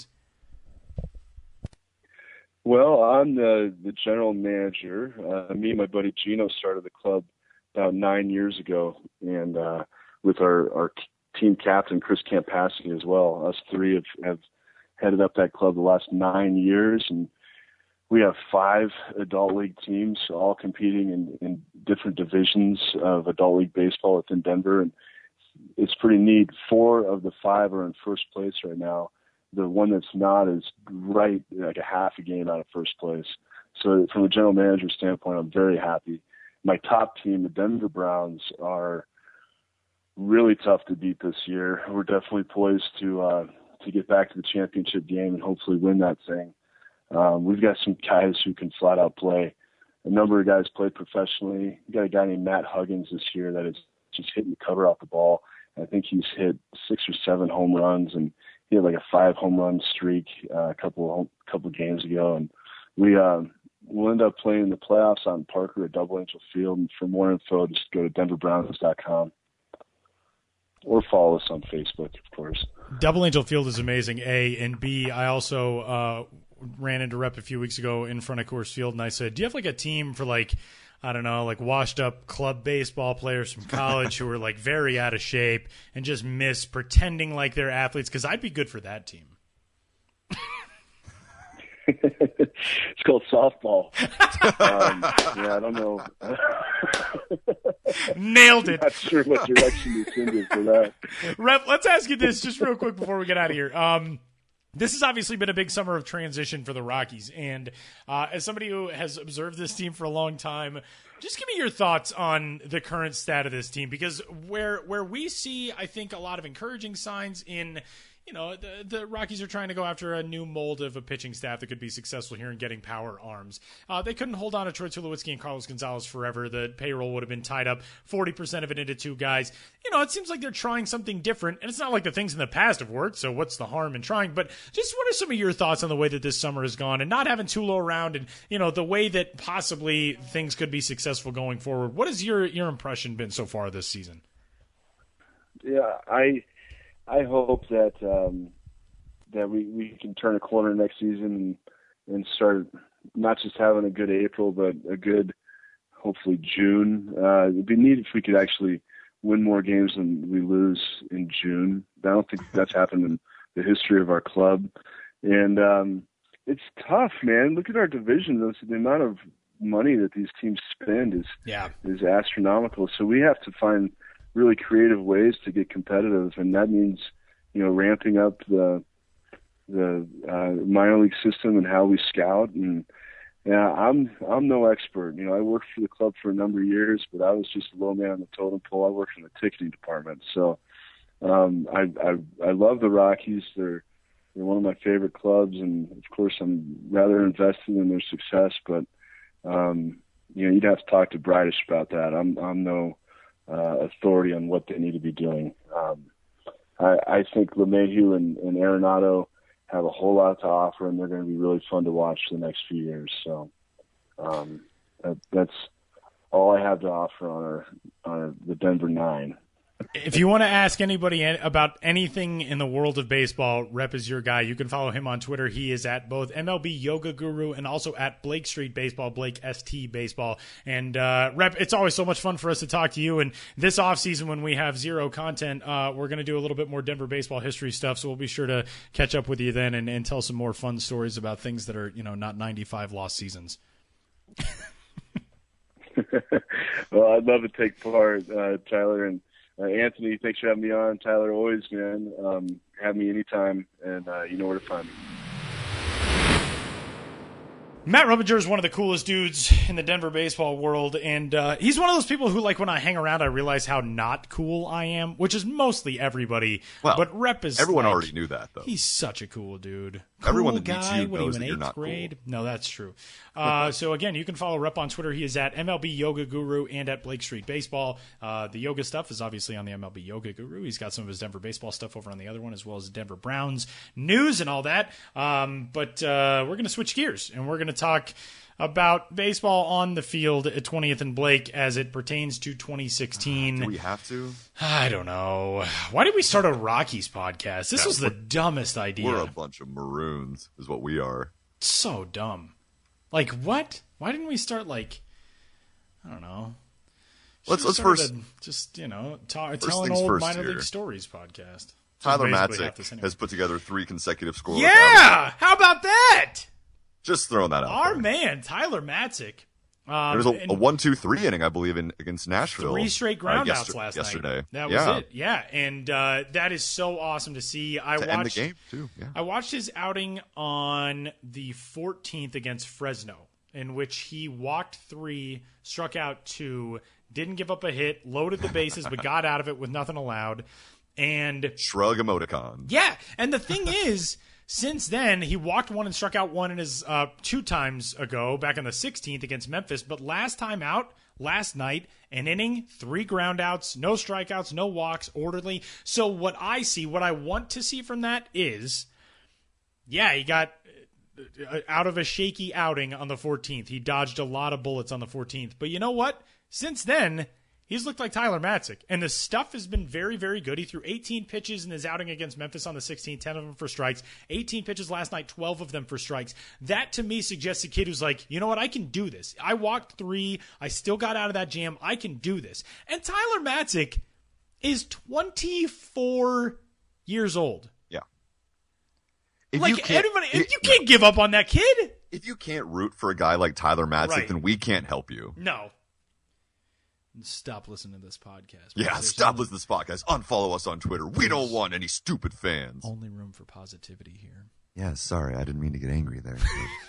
Well, I'm the general manager. Me and my buddy Gino started the club about 9 years ago, and with our team captain, Chris Campassi, as well. Us three have headed up that club the last 9 years, and we have 5 adult league teams, all competing in different divisions of adult league baseball within Denver, and it's pretty neat. 4 of the 5 are in first place right now. The one that's not is right like a half a game out of first place. So from a general manager standpoint, I'm very happy. My top team, the Denver Browns, are really tough to beat this year. We're definitely poised to get back to the championship game and hopefully win that thing. We've got some guys who can flat out play. A number of guys play professionally. We got a guy named Matt Huggins this year that is just hitting the cover off the ball. I think he's hit 6 or 7 home runs, and he had like a 5 home run streak a couple games ago. And we'll end up playing the playoffs out in Parker at Double Angel Field. And for more info, just go to denverbrowns.com or follow us on Facebook, of course. Double Angel Field is amazing, A. And B, I also ran into Rep a few weeks ago in front of Coors Field, and I said, do you have like a team for like, I don't know, like washed up club baseball players from college who are like very out of shape and just miss pretending like they're athletes? Because I'd be good for that team. It's called softball. I don't know. Nailed it. I'm not sure what direction you send for that. Rep, let's ask you this just real quick before we get out of here. This has obviously been a big summer of transition for the Rockies, and as somebody who has observed this team for a long time, just give me your thoughts on the current stat of this team, because where we see, I think, a lot of encouraging signs in, the Rockies are trying to go after a new mold of a pitching staff that could be successful here in getting power arms. They couldn't hold on to Troy Tulowitzki and Carlos Gonzalez forever. The payroll would have been tied up 40% of it into 2 guys. It seems like they're trying something different, and it's not like the things in the past have worked, so what's the harm in trying? But just what are some of your thoughts on the way that this summer has gone, and not having Tulo around, and, the way that possibly things could be successful going forward? What has your impression been so far this season? Yeah, I hope that that we can turn a corner next season and start not just having a good April, but a good hopefully June. It'd be neat if we could actually win more games than we lose in June. I don't think that's happened in the history of our club. And it's tough, man. Look at our division. The amount of money that these teams spend is astronomical. So we have to find really creative ways to get competitive, and that means, ramping up the minor league system and how we scout. And I'm no expert. I worked for the club for a number of years, but I was just a low man on the totem pole. I worked in the ticketing department. So I love the Rockies. They're one of my favorite clubs, and of course I'm rather invested in their success. But you'd have to talk to Bradish about that. I'm no authority on what they need to be doing. I think LeMahieu and Arenado have a whole lot to offer, and they're going to be really fun to watch for the next few years. So that's all I have to offer on the Denver Nine. If you want to ask anybody about anything in the world of baseball, Rep is your guy. You can follow him on Twitter. He is at both MLB Yoga Guru and also at Blake Street Baseball, Blake ST Baseball. And Rep, it's always so much fun for us to talk to you. And this offseason, when we have zero content, we're going to do a little bit more Denver baseball history stuff. So we'll be sure to catch up with you then and tell some more fun stories about things that are, not 95 lost seasons. Well, I'd love to take part, Tyler, and Anthony, thanks for having me on. Tyler, always, man. Have me anytime, and you know where to find me. Matt Ruppinger is one of the coolest dudes in the Denver baseball world, and he's one of those people who, when I hang around, I realize how not cool I am, which is mostly everybody. Well, but Rep is everyone already knew that, though. He's such a cool dude. Cool everyone that guy meets you when he was knows in that you're 8th not grade. cool. No, that's true. So again, you can follow Rep on Twitter. He is at MLB Yoga Guru and at Blake Street Baseball. The yoga stuff is obviously on the MLB Yoga Guru. He's got some of his Denver baseball stuff over on the other one, as well as Denver Browns news and all that. But we're going to switch gears, and we're going to talk about baseball on the field at 20th and Blake as it pertains to 2016. Do we have to? I don't know. Why did we start a Rockies podcast? This was the dumbest idea. We're a bunch of maroons is what we are. So dumb. What? Why didn't we start I don't know. Let's first just, telling old minor league stories podcast. Tyler Matzik has put together 3 consecutive scoreless. Yeah! How about that? Just throwing that out. Our there. Man, Tyler Matzik. There was a 1-2-3 inning, I believe, against Nashville. 3 straight groundouts yesterday. Night. That was it. Yeah, and that is so awesome to see. End the game too. Yeah. I watched his outing on the 14th against Fresno, in which he walked 3, struck out 2, didn't give up a hit, loaded the bases, but got out of it with nothing allowed. And shrug emoticon. Yeah, and the thing is, since then, he walked 1 and struck out 1 in his 2 times ago, back on the 16th against Memphis. But last time out, last night, an inning, 3 groundouts, no strikeouts, no walks, orderly. So what I want to see from that is, he got out of a shaky outing on the 14th. He dodged a lot of bullets on the 14th. But you know what? Since then, he's looked like Tyler Matzik, and the stuff has been very, very good. He threw 18 pitches in his outing against Memphis on the 16th, 10 of them for strikes. 18 pitches last night, 12 of them for strikes. That, to me, suggests a kid who's like, you know what, I can do this. I walked 3. I still got out of that jam. I can do this. And Tyler Matzik is 24 years old. Yeah. You can't give up on that kid. If you can't root for a guy like Tyler Matzik, then we can't help you. No. Stop listening to this podcast. Yeah, stop listening to this podcast. Unfollow us on Twitter. We don't want any stupid fans. Only room for positivity here. Yeah, sorry. I didn't mean to get angry there.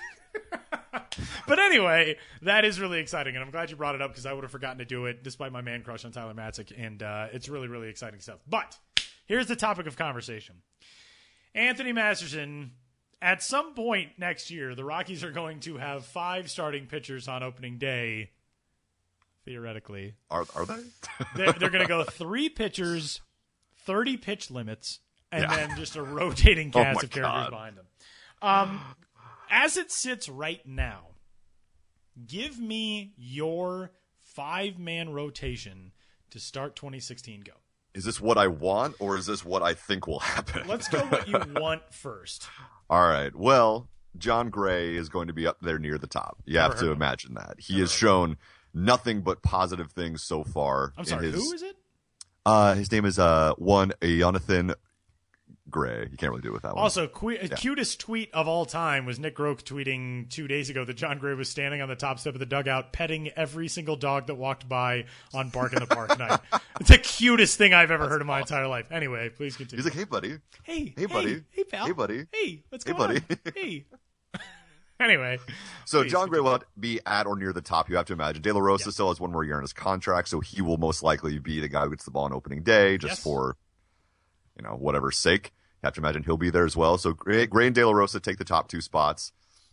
But anyway, that is really exciting, and I'm glad you brought it up because I would have forgotten to do it despite my man crush on Tyler Matzik, and it's really, really exciting stuff. But here's the topic of conversation. Anthony Masterson, at some point next year, the Rockies are going to have 5 starting pitchers on opening day. Theoretically. Are they? They're going to go 3 pitchers, 30 pitch limits, and then just a rotating cast of characters behind them. As it sits right now, give me your 5-man rotation to start 2016 go. Is this what I want, or is this what I think will happen? Let's go what you want first. All right. Well, John Gray is going to be up there near the top. You have to imagine that. He has shown nothing but positive things so far. I'm sorry, who is it? His name is Jonathan Gray. You can't really do it with that one. Also, cutest tweet of all time was Nick Groke tweeting 2 days ago that John Gray was standing on the top step of the dugout petting every single dog that walked by on Bark in the Park night. It's the cutest thing I've ever heard in my entire life. Anyway, please continue. He's like, hey, buddy. Hey, buddy. Hey, pal. Hey, buddy. Hey, what's hey, going buddy. on? Hey. Anyway. So John Gray will be at or near the top, you have to imagine. De La Rosa still has one more year in his contract, so he will most likely be the guy who gets the ball on opening day just for, whatever's sake. You have to imagine he'll be there as well. So Gray and De La Rosa take the top 2 spots.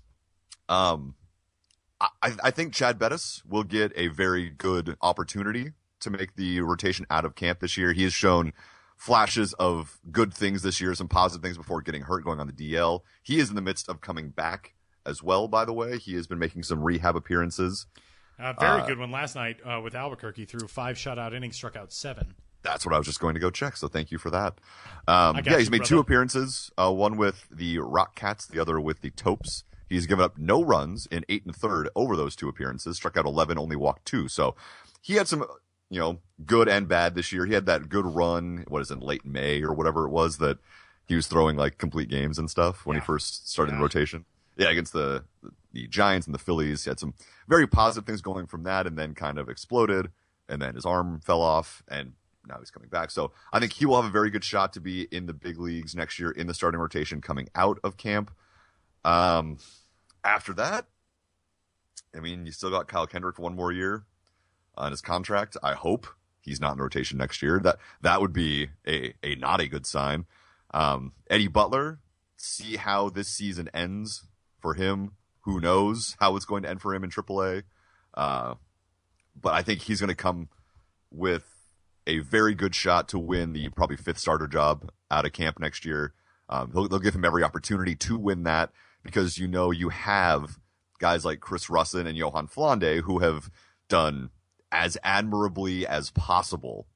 I think Chad Bettis will get a very good opportunity to make the rotation out of camp this year. He has shown flashes of good things this year, some positive things before getting hurt going on the DL. He is in the midst of coming back as well, by the way. He has been making some rehab appearances. Very good one last night with Albuquerque. Threw 5 shutout innings, struck out 7. That's what I was just going to go check, so thank you for that. He's made 2 appearances, one with the Rock Cats, the other with the Topes. He's given up no runs in 8 1/3 over those 2 appearances, struck out 11, only walked 2. So he had some, good and bad this year. He had that good run, late May or whatever it was, that he was throwing like complete games and stuff when he first started the rotation. Yeah, against the Giants and the Phillies. He had some very positive things going from that and then kind of exploded, and then his arm fell off, and now he's coming back. So I think he will have a very good shot to be in the big leagues next year in the starting rotation coming out of camp. After that, you still got Kyle Kendrick for 1 more year on his contract. I hope he's not in the rotation next year. That would be a not a good sign. Eddie Butler, see how this season ends for him. Who knows how it's going to end for him in AAA. But I think he's going to come with a very good shot to win the probably 5th starter job out of camp next year. They'll give him every opportunity to win that because you have guys like Chris Russin and Johan Flande who have done as admirably as possible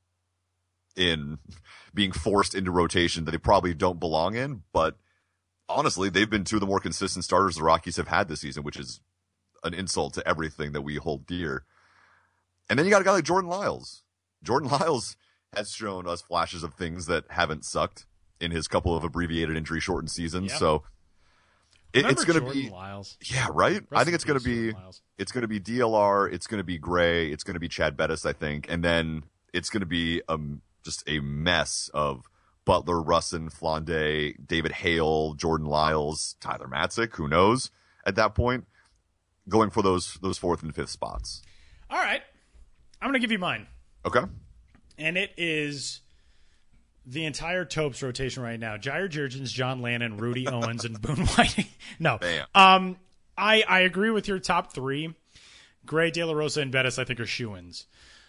in being forced into rotation that they probably don't belong in. But honestly, they've been 2 of the more consistent starters the Rockies have had this season, which is an insult to everything that we hold dear. And then you got a guy like Jordan Lyles. Jordan Lyles has shown us flashes of things that haven't sucked in his couple of abbreviated injury-shortened seasons. Yep. So it's going to be Lyles. Yeah, right. I think it's going to be DLR. It's going to be Gray. It's going to be Chad Bettis, I think, and then it's going to be just a mess of Butler, Russin, Flande, David Hale, Jordan Lyles, Tyler Matzik. Who knows at that point? Going for those 4th and 5th spots. All right, I'm going to give you mine. Okay. And it is the entire Topes rotation right now. Jair Jurgens, John Lannon, Rudy Owens, and Boone Whiting. No. Bam. I agree with your top 3. Gray, De La Rosa, and Bettis I think are shoo-ins.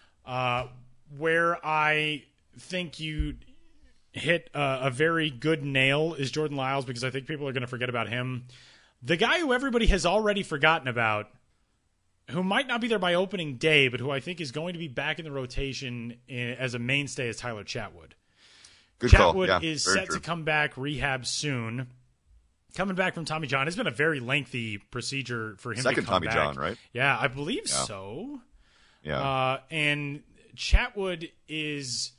Where I think you hit a very good nail is Jordan Lyles, because I think people are going to forget about him. The guy who everybody has already forgotten about, who might not be there by opening day, but who I think is going to be back in the rotation as a mainstay, is Tyler Chatwood. Good Chatwood call. Yeah, is set to come back rehab soon. Coming back from Tommy John. It's been a very lengthy procedure for him Second to come Tommy back. John, right? Yeah, I believe so. Yeah. And Chatwood is...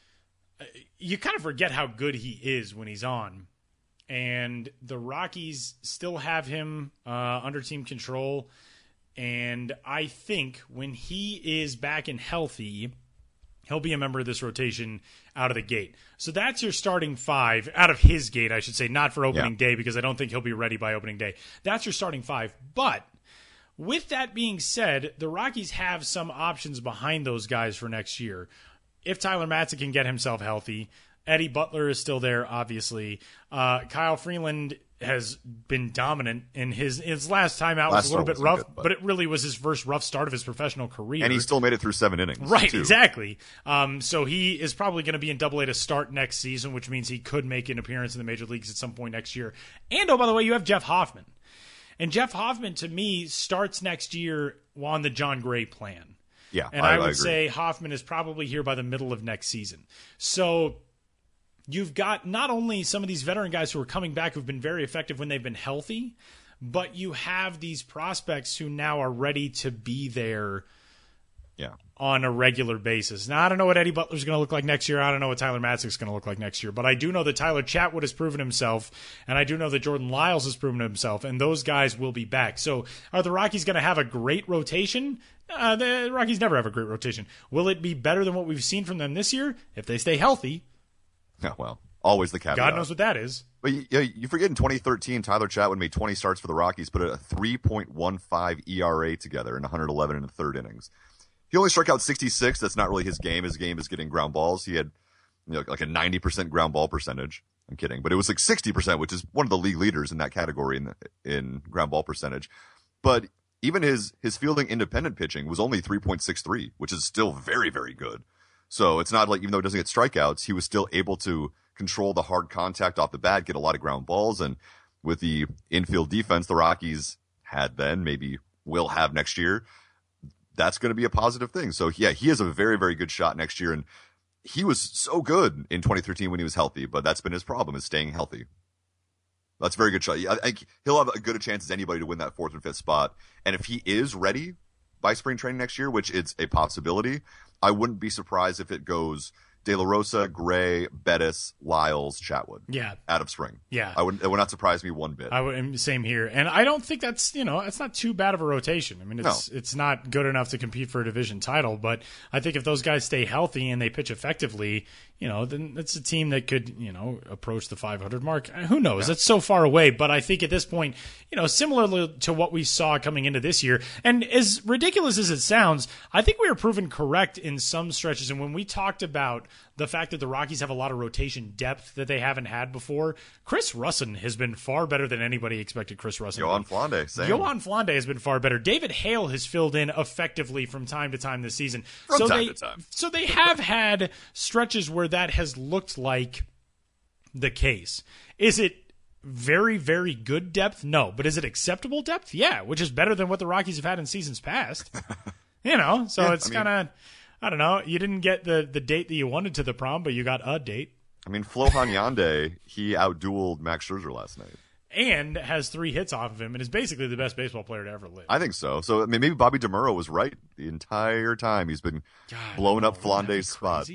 you kind of forget how good he is when he's on. And the Rockies still have him under team control. And I think when he is back and healthy, he'll be a member of this rotation out of the gate. So that's your starting 5, out of his gate, I should say, not for opening day, because I don't think he'll be ready by opening day. That's your starting 5. But with that being said, the Rockies have some options behind those guys for next year. If Tyler Matzik can get himself healthy, Eddie Butler is still there, obviously. Kyle Freeland has been dominant in his last time out. Was a little bit rough, but it really was his first rough start of his professional career. And he still made it through 7 innings. Right, too. Exactly. So he is probably going to be in Double-A to start next season, which means he could make an appearance in the major leagues at some point next year. And, oh, by the way, you have Jeff Hoffman. And Jeff Hoffman, to me, starts next year on the John Gray plan. Yeah, and I would agree. say Hoffman is probably here by the middle of next season. So you've got not only some of these veteran guys who are coming back who've been very effective when they've been healthy, but you have these prospects who now are ready to be there on a regular basis. Now, I don't know what Eddie Butler's going to look like next year. I don't know what Tyler Matzek's going to look like next year. But I do know that Tyler Chatwood has proven himself, and I do know that Jordan Lyles has proven himself, and those guys will be back. So are the Rockies going to have a great rotation? The Rockies never have a great rotation. Will it be better than what we've seen from them this year? If they stay healthy. Yeah, well, always the caveat. God knows what that is. But you forget in 2013, Tyler Chatwood made 20 starts for the Rockies, put a 3.15 ERA together in 111 in the third innings. He only struck out 66. That's not really his game. His game is getting ground balls. He had like a 90% ground ball percentage. I'm kidding, but it was like 60%, which is one of the league leaders in that category in ground ball percentage. But even his fielding independent pitching was only 3.63, which is still very, very good. So it's not like, even though he doesn't get strikeouts, he was still able to control the hard contact off the bat, get a lot of ground balls. And with the infield defense the Rockies had then, maybe will have next year, that's going to be a positive thing. So yeah, he has a very, very good shot next year. And he was so good in 2013 when he was healthy, but that's been his problem, is staying healthy. That's a very good shot. I think he'll have as good a chance as anybody to win that 4th and 5th spot. And if he is ready by spring training next year, which is a possibility, I wouldn't be surprised if it goes De La Rosa, Gray, Bettis, Lyles, Chatwood. Yeah. Out of spring. Yeah. It would not surprise me one bit. Same here. And I don't think that's, it's not too bad of a rotation. I mean, it's not good enough to compete for a division title, but I think if those guys stay healthy and they pitch effectively, then it's a team that could, approach the 500 mark. Who knows? It's so far away, but I think at this point, similarly to what we saw coming into this year, and as ridiculous as it sounds, I think we were proven correct in some stretches. And when we talked about the fact that the Rockies have a lot of rotation depth that they haven't had before, Chris Russin has been far better than anybody expected Chris Russin to be. Yohan Flande, same. Yohan Flande has been far better. David Hale has filled in effectively from time to time this season. From time to time. So they have had stretches where that has looked like the case. Is it very, very good depth? No. But is it acceptable depth? Yeah, which is better than what the Rockies have had in seasons past. It's kind of, I don't know. You didn't get the date that you wanted to the prom, but you got a date. I mean, Flohan Yande, he outdueled Max Scherzer last night. And has 3 hits off of him and is basically the best baseball player to ever live. I think so. So, I mean, maybe Bobby DeMuro was right the entire time. He's been blowing up Flande's spot.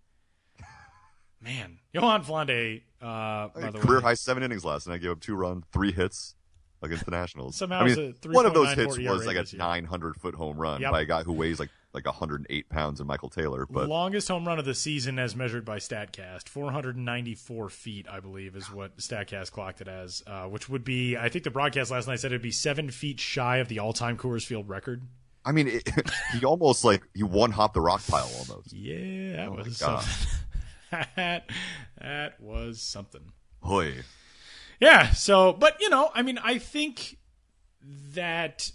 Man, Yohan Flande, by the way. Career high 7 innings last night. Gave up 2 runs, 3 hits against the Nationals. Somehow one of those hits was like a 900-foot home run by a guy who weighs like 108 pounds in Michael Taylor. But longest home run of the season as measured by StatCast. 494 feet, I believe, is what StatCast clocked it as, which would be, I think the broadcast last night said it'd be 7 feet shy of the all-time Coors Field record. I mean, he almost he one-hopped the rock pile almost. Yeah, that was something. that was something. Hoy. Yeah, so, but, I think that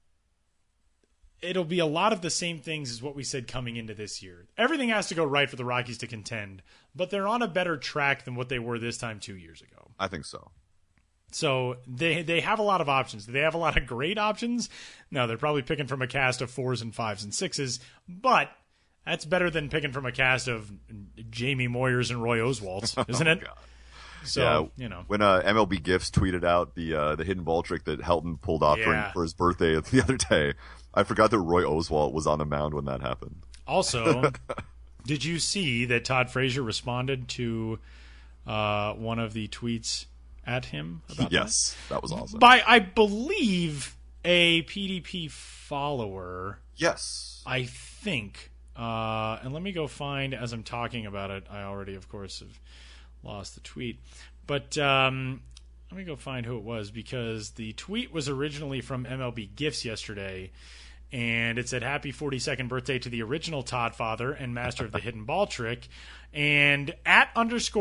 it'll be a lot of the same things as what we said coming into this year. Everything has to go right for the Rockies to contend, but they're on a better track than what they were this time 2 years ago. I think so. So they have a lot of options. Do they have a lot of great options? No, they're probably picking from a cast of 4s and 5s and 6s, but that's better than picking from a cast of Jamie Moyers and Roy Oswalt, isn't it? God. So, when MLB Gifts tweeted out the hidden ball trick that Helton pulled off for his birthday the other day, I forgot that Roy Oswalt was on the mound when that happened. Also, did you see that Todd Frazier responded to one of the tweets at him about Yes, that was awesome. By, I believe, a PDP follower. Yes. I think. And let me go find, as I'm talking about it, I already, of course, have lost the tweet. But let me go find who it was, because the tweet was originally from MLB Gifts yesterday, and it said, "Happy 42nd birthday to the original Todd Father and master of the hidden ball trick." And @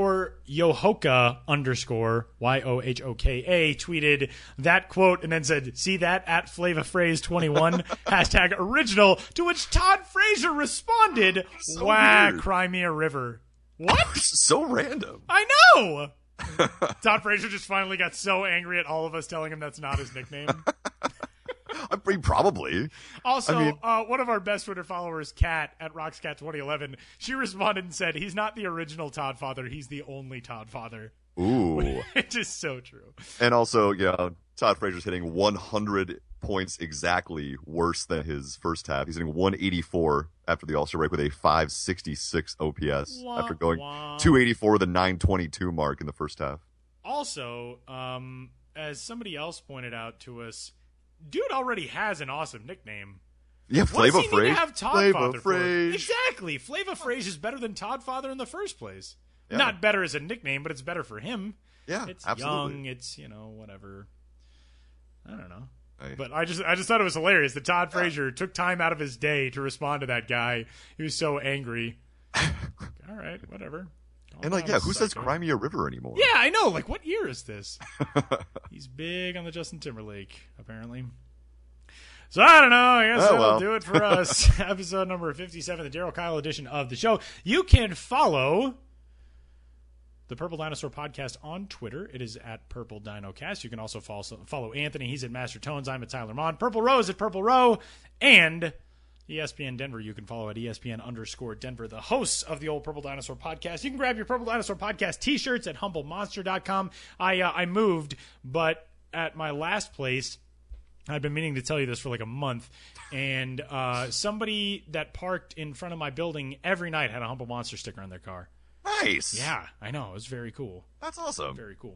Yohoka _ YOHOKA tweeted that quote and then said, "See that @ FlavaPhrase21 hashtag original," to which Todd Frazier responded, So "Wah, weird. cry me a river." What? So random. I know. Todd Frazier just finally got so angry at all of us telling him that's not his nickname. I mean, probably. Also, one of our best Twitter followers, Kat at RoxCat2011, she responded and said, "He's not the original Todd Father. He's the only Todd Father." Ooh. Which is so true. And also, Todd Frazier's hitting 100 points exactly worse than his first half. He's hitting 184 after the All-Star break with a 566 OPS after going 284 with a 922 mark in the first half. Also, as somebody else pointed out to us, dude already has an awesome nickname. Yeah, Flava What does he need to Frage. have Todd Father for? Exactly. Flava Frage is better than Todd Father in the first place. Yeah. Not better as a nickname, but it's better for him. Yeah, it's absolutely. Young. It's, whatever. I don't know. But I just thought it was hilarious that Todd Frazier took time out of his day to respond to that guy. He was so angry. All right, whatever. And who says Cry Me a River anymore? Yeah, I know. Like, what year is this? He's big on the Justin Timberlake, apparently. So I don't know. I guess that'll do it for us. Episode number 57, the Daryl Kyle edition of the show. You can follow the Purple Dinosaur Podcast on Twitter. It is at Purple DinoCast. You can also follow Anthony. He's at Master Tones. I'm at Tyler Mon. Purple Row is at Purple Row. And ESPN Denver, you can follow at ESPN_Denver, the hosts of the old Purple Dinosaur Podcast. You can grab your Purple Dinosaur Podcast t-shirts at HumbleMonster.com. I moved, but at my last place, I've been meaning to tell you this for like a month, and somebody that parked in front of my building every night had a Humble Monster sticker on their car. Nice. Yeah, I know. It was very cool. That's awesome. Very cool.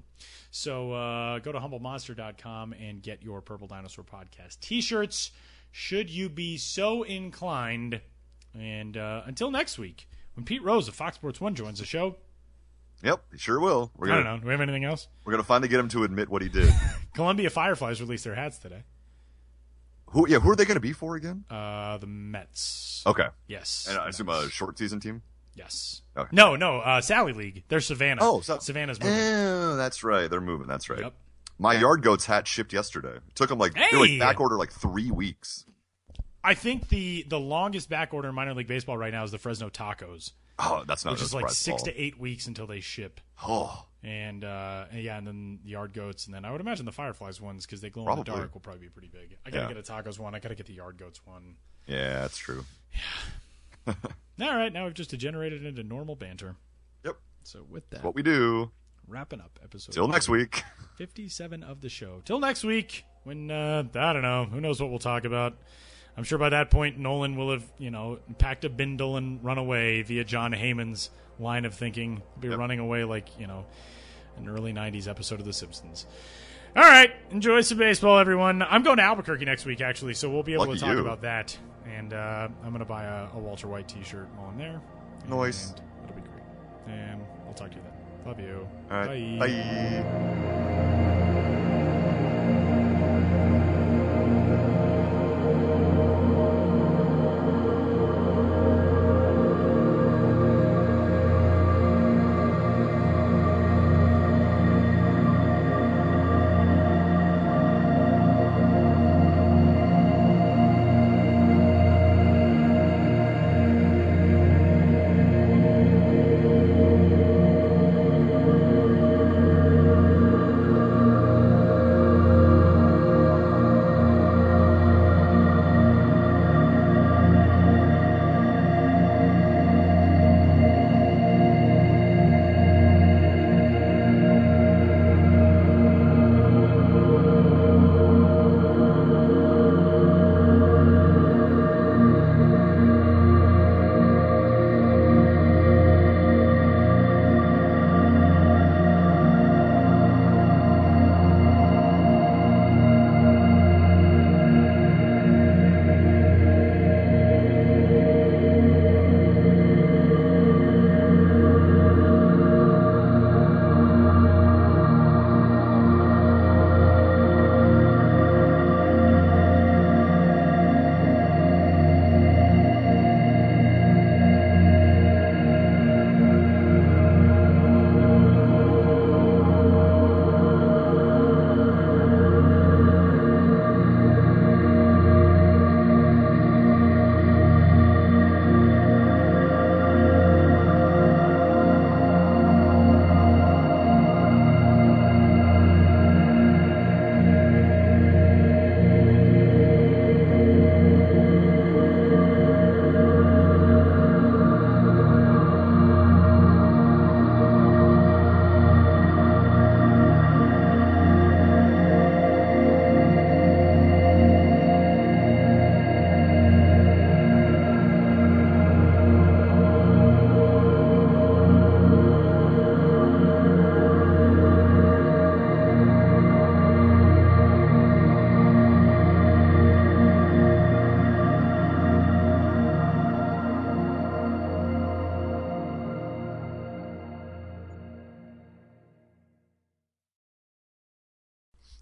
So go to HumbleMonster.com and get your Purple Dinosaur Podcast t-shirts, should you be so inclined. And until next week, when Pete Rose of Fox Sports 1 joins the show. Yep, he sure will. I don't know. Do we have anything else? We're going to finally get him to admit what he did. Columbia Fireflies released their hats today. Who are they going to be for again? The Mets. Okay. Yes. And I assume a short season team? Yes. Okay. No, Sally League. They're Savannah. Oh, Savannah's moving. Oh, that's right. They're moving. That's right. Yep. My Yard Goats hat shipped yesterday. It took them they were back order 3 weeks. I think the longest back order in minor league baseball right now is the Fresno Tacos. Oh, that's not which is 6 to 8 weeks until they ship. Oh. And then the Yard Goats, and then I would imagine the Fireflies ones, because they glow in the dark, will probably be pretty big. I gotta get a Tacos one. I gotta get the Yard Goats one. Yeah, that's true. Yeah. All right, now we've just degenerated into normal banter. Yep. So with that, that's what we do. Wrapping up episode. Till next week. 57 of the show. Till next week, when I don't know, who knows what we'll talk about. I'm sure by that point Nolan will have, packed a bindle and run away via John Heyman's line of thinking. He'll be running away like, an early 90s episode of The Simpsons. All right. Enjoy some baseball, everyone. I'm going to Albuquerque next week, actually, so we'll be able to talk about that. And I'm going to buy a Walter White t-shirt while I'm there. Nice. It'll be great. And I'll talk to you then. Love you. All right. Bye. Bye.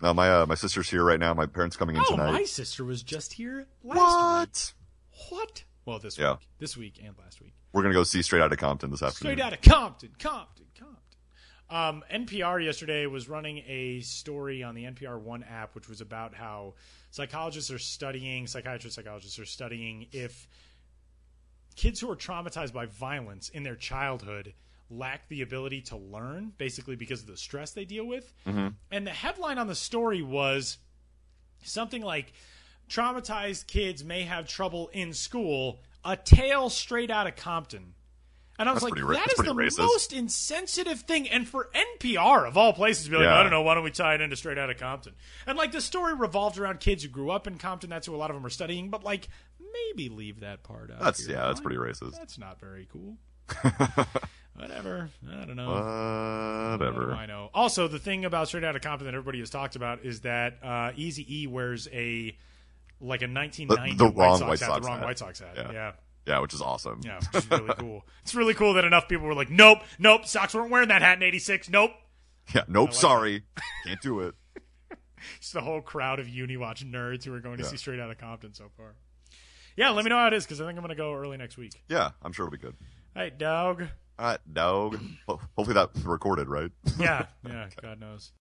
No, my sister's here right now. My parents coming in tonight. My sister was just here last week. What? Well, this week and last week. We're gonna go see Straight Outta Compton this afternoon. Straight Outta Compton. NPR yesterday was running a story on the NPR One app, which was about how psychiatrists are studying if kids who are traumatized by violence in their childhood lack the ability to learn, basically because of the stress they deal with. Mm-hmm. And the headline on the story was something like, traumatized kids may have trouble in school, a tale straight out of Compton. And I was like, that is the most insensitive thing. And for NPR, of all places, to be like, I don't know, why don't we tie it into Straight Outta Compton? And, like, the story revolved around kids who grew up in Compton. That's who a lot of them are studying. But, like, maybe leave that part out. That's pretty racist. That's not very cool. Whatever. I don't know. Whatever. What do I know? Also, the thing about Straight Outta Compton that everybody has talked about is that Eazy-E wears a 1990 the wrong White Sox hat. Yeah. Yeah, which is awesome. Yeah, which is really cool. It's really cool that enough people were like, nope, Sox weren't wearing that hat in '86. Nope. Yeah, nope, sorry. Can't do it. Just the whole crowd of Uniwatch nerds who are going to see Straight Outta Compton so far. Yeah, let me know how it is, because I think I'm going to go early next week. Yeah, I'm sure it'll be good. All right, dog. All right, dog. Hopefully that's recorded, right? Yeah, God knows.